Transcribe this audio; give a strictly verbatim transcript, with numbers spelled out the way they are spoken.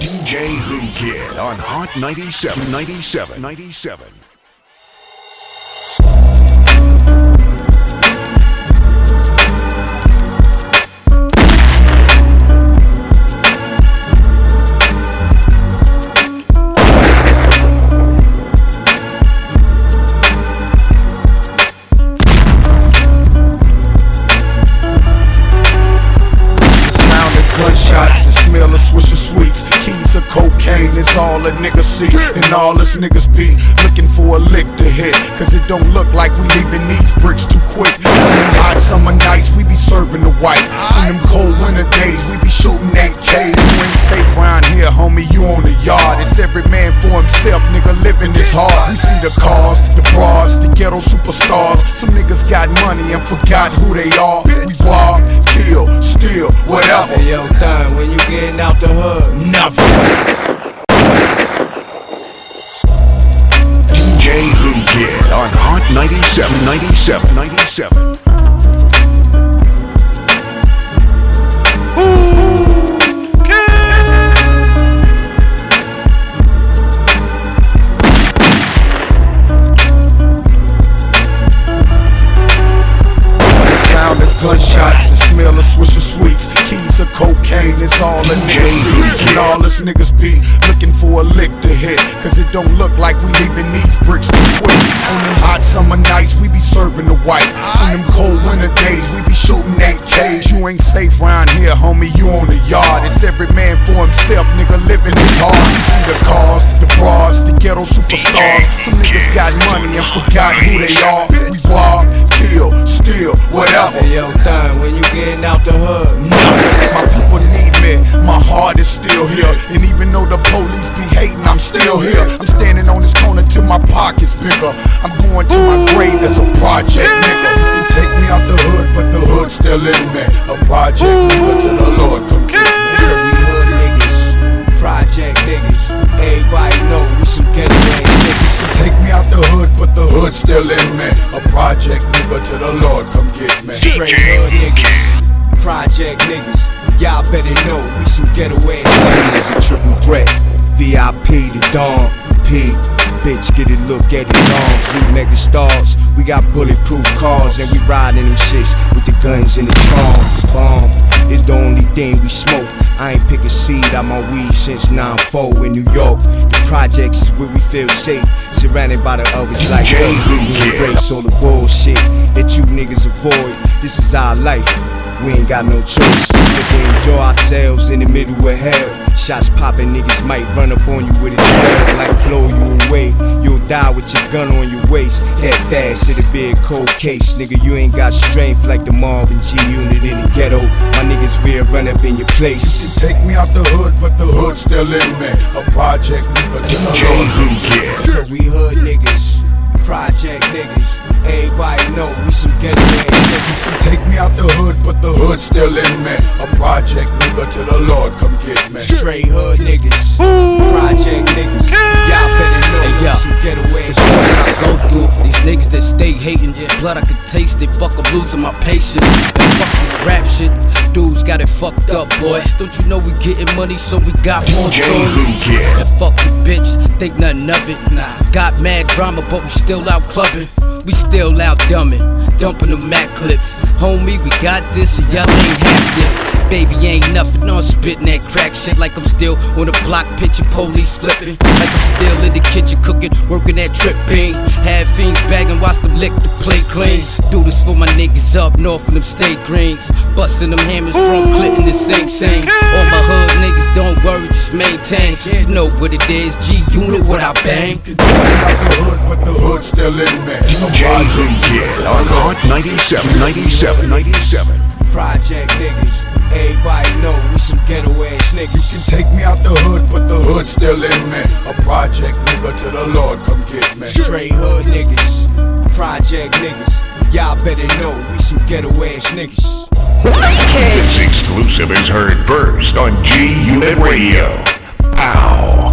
D J Who Kid on Hot ninety-seven, ninety-seven, ninety-seven. Gunshots, the smell of Swisher Sweets, keys of cocaine is all a nigga see. And all us niggas be looking for a lick to hit, cause it don't look like we leaving these bricks too quick. On them hot summer nights, we be serving the white. On them cold winter days, we be shooting eight Ks. You ain't safe round here, homie, you on the yard. It's every man for himself, nigga, living is hard. We see the cars, the bras, the ghetto superstars. Some niggas got money and forgot who they are. We rob, kill, steal, whatever. Hey, yo, done when you getting out the hood? Never. D J Who Kid on Hot ninety-seven, ninety-seven, ninety-seven. Gunshots, the smell of Swisher Sweets, keys of cocaine, it's all a nigga see. And all us niggas be looking for a lick to hit, cause it don't look like we leaving these bricks too quick. On them hot summer nights, we be serving the white. On them cold winter days, we be shooting eight Ks. You ain't safe round here, homie, you on the yard. It's every man for himself, nigga, living is hard. We see the cars, the bras, the ghetto superstars. Some niggas got money and forgot who they are. We rob, kill, steal, whatever. Hey, yo, done when you getting out the hood? Never. My people need me, my heart is still here. And even though the police be hating, I'm still here. I'm standing on this corner till my pocket's bigger. I'm going to my grave as a project nigga. You can take me out the hood, but the hood's still in me. A project nigga till the Lord come get me. We hood niggas, project niggas. Everybody know we some getaway niggas. Take me out the hood, but the hood's still in me. A project nigga till the Lord come get me. Straight hood niggas, project niggas. Y'all better know we some getaway niggas. It's a triple threat, V I P to Dawn P. Bitch, get a look at his arms, we mega stars. We got bulletproof cars and we riding them shits with the guns in the trunk. Bomb is the only thing we smoke. I ain't pick a seed out my weed since nine four in New York. The projects is where we feel safe, surrounded by the others like us. We embrace all the bullshit that you niggas avoid. This is our life, we ain't got no choice. If we enjoy ourselves in the middle of hell, shots popping, niggas might run up on you with a trail, like blow you away. You'll die with your gun on your waist. Head fast, it'll be a cold case. Nigga, you ain't got strength like the Marvin G unit in the ghetto. My niggas will run up in your place. You take me out the hood, but the hood's still in me. A project nigga till the Lord come get me. We hood niggas, project niggas. Everybody know we some getaway niggas. You take me out the hood, but the hood's still in me. A project nigga till the Lord come get me. Straight hood niggas, project niggas. Y'all better know hey, we some getaway niggas. I go through these niggas that stay hating, blood I could taste it. Fuck, I'm losing my patience. And fuck this rap shit, dudes got it fucked up, boy. Don't you know we getting money, so we got more choice. And fuck the bitch, think nothing of it. Nah, got mad drama, but we still out clubbing. We still out dumbing, dumping them Mac clips. Homie, we got this, and y'all ain't half this. Baby ain't nothing, no, I'm spitting that crack shit like I'm still on the block pitching, police flipping. Like I'm still in the kitchen cooking, working that trip bean. Have fiends bagging, watch them lick the plate clean. Do this for my niggas up north of them state greens. Busting them hammers from Clinton to Sing Sing. All my hood niggas, don't worry, just maintain. You know what it is, G Unit, what I bang. You can take me out the hood, but the hood's still in me. D J Who Kid on Hot ninety-seven, ninety-seven, ninety-seven. Project niggas, everybody know we some getaway niggas. You can take me out the hood, but the hood's still in me. A project nigga till the Lord come get me. Straight hood niggas, project niggas. Y'all better know we some getaway niggas. This exclusive is heard first on G Unit Radio. Pow!